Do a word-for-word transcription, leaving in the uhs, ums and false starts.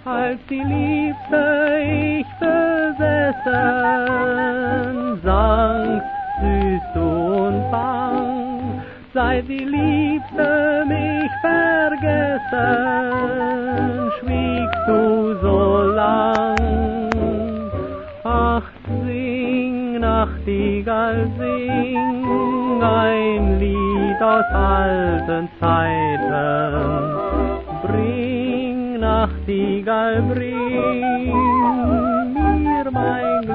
als die Liebste ich besessen, sangst süß und bang, seit die Liebste mich vergessen, schwiegst du so lang. Ach, sing, Nachtigall, sing ein Lied aus alten Zeiten. Bring, Nachtigall, bring mir mein Glück